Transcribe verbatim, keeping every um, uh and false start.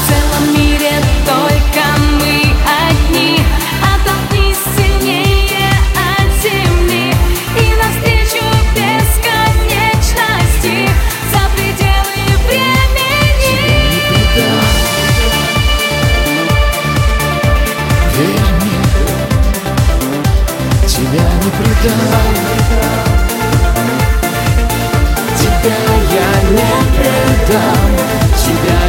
целом мире только мы одни. Оттолкнись сильнее от земли и навстречу бесконечности, за пределы времени. Верь мне, тебя не предам. Тебя я не предам, тебя